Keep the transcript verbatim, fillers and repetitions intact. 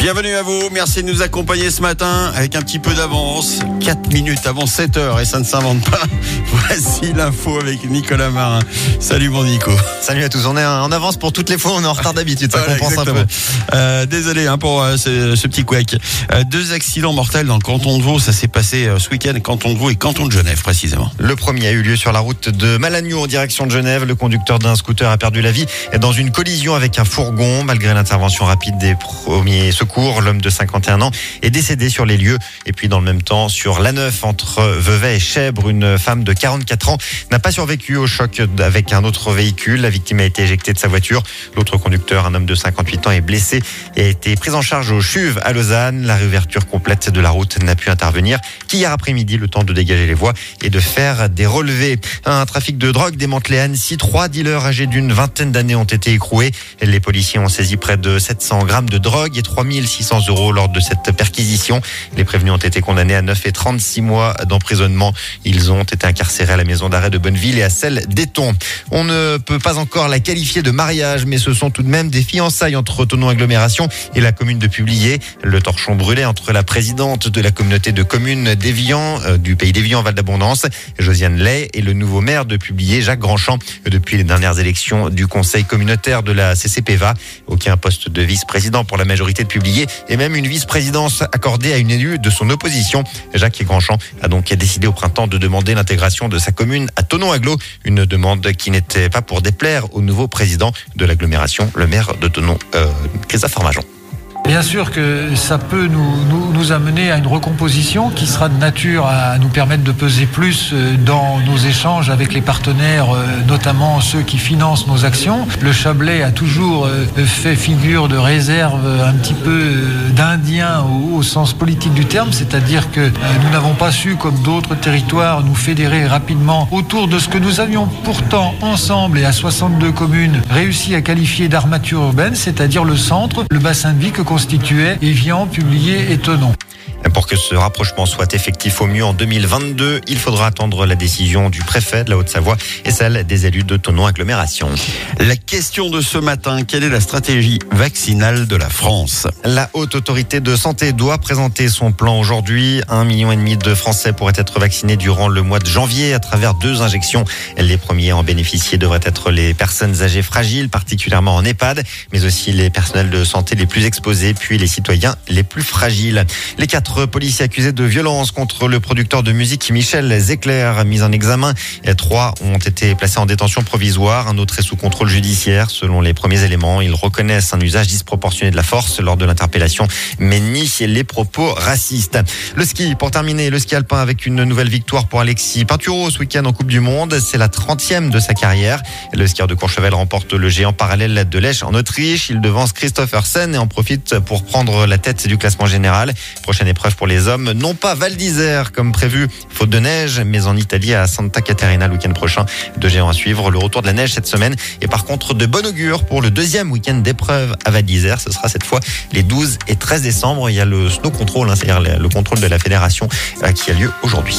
Bienvenue à vous, merci de nous accompagner ce matin avec un petit peu d'avance, quatre minutes avant sept heures et ça ne s'invente pas. Voici l'info avec Nicolas Marin. Salut mon Nico. Salut à tous, on est en avance pour toutes les fois, on est en retard d'habitude, ça voilà, compense exactement. un peu. Euh, désolé hein, pour euh, ce, ce petit couac. Euh, deux accidents mortels dans le canton de Vaud, ça s'est passé euh, ce week-end, canton de Vaud et canton de Genève précisément. Le premier a eu lieu sur la route de Malagnou en direction de Genève. Le conducteur d'un scooter a perdu la vie dans une collision avec un fourgon. Malgré l'intervention rapide des premiers secours, l'homme de cinquante et un ans est décédé sur les lieux. Et puis dans le même temps, sur l'A neuf entre Vevey et Chèvres, une femme de quarante-quatre ans n'a pas survécu au choc avec un autre véhicule. La victime a été éjectée de sa voiture. L'autre conducteur, un homme de cinquante-huit ans, est blessé et a été pris en charge au CHUV à Lausanne. La réouverture complète de la route n'a pu intervenir qu'hier après-midi, le temps de dégager les voies et de faire des relevés. Un trafic de drogue démantelé à Annecy. Trois dealers âgés d'une vingtaine d'années ont été écroués. Les policiers ont saisi près de sept cents grammes de drogue et trois mille six cents euros lors de cette perquisition. Les prévenus ont été condamnés à neuf et trente-six mois d'emprisonnement. Ils ont été incarcérés à la maison d'arrêt de Bonneville et à celle d'Éton. On ne peut pas encore la qualifier de mariage, mais ce sont tout de même des fiançailles entre Thonon Agglomération et la commune de Publier. Le torchon brûlait entre la présidente de la communauté de communes d'Évian, euh, du pays d'Évian, Val d'Abondance, Josiane Lay, et le nouveau maire de Publier, Jacques Grandchamp. Depuis les dernières élections du conseil communautaire de la C C P V A, aucun poste de vice-président pour la majorité de Publier et même une vice-présidence accordée à une élue de son opposition. Jacques Grandchamp a donc décidé au printemps de demander l'intégration de sa commune à Thonon Agglo, une demande qui n'était pas pour déplaire au nouveau président de l'agglomération, le maire de Thonon, euh, Christophe Farmajon. Bien sûr que ça peut nous, nous, nous amener à une recomposition qui sera de nature à nous permettre de peser plus dans nos échanges avec les partenaires, notamment ceux qui financent nos actions. Le Chablais a toujours fait figure de réserve un petit peu d'Indien au, au sens politique du terme, c'est-à-dire que nous n'avons pas su, comme d'autres territoires, nous fédérer rapidement autour de ce que nous avions pourtant ensemble et à soixante-deux communes réussi à qualifier d'armature urbaine, c'est-à-dire le centre, le bassin de vie que constituait Évian, Publier et Thonon. Pour que ce rapprochement soit effectif au mieux en deux mille vingt-deux, il faudra attendre la décision du préfet de la Haute-Savoie et celle des élus de Thonon Agglomération. La question de ce matin, quelle est la stratégie vaccinale de la France ? La Haute Autorité de Santé doit présenter son plan aujourd'hui. Un million et demi de Français pourraient être vaccinés durant le mois de janvier à travers deux injections. Les premiers à en bénéficier devraient être les personnes âgées fragiles, particulièrement en EHPAD, mais aussi les personnels de santé les plus exposés, puis les citoyens les plus fragiles. Les quatre policiers accusés de violence contre le producteur de musique Michel Zecler, mis en examen. Et trois ont été placés en détention provisoire. Un autre est sous contrôle judiciaire. Selon les premiers éléments, ils reconnaissent un usage disproportionné de la force lors de l'interpellation, mais nient les propos racistes. Le ski, pour terminer, le ski alpin avec une nouvelle victoire pour Alexis Pinturo ce week-end en Coupe du Monde. C'est la trentième de sa carrière. Le skieur de Courchevel remporte le géant parallèle de Lèche en Autriche. Il devance Christophersen et en profite pour prendre la tête du classement général. Prochaine épreuve pour les hommes, non pas Val d'Isère comme prévu, faute de neige, mais en Italie à Santa Caterina le week-end prochain. Deux géants à suivre, le retour de la neige cette semaine et par contre de bon augure pour le deuxième week-end d'épreuve à Val d'Isère. Ce sera cette fois les douze et treize décembre. Il y a le snow control, hein, c'est-à-dire le contrôle de la fédération qui a lieu aujourd'hui.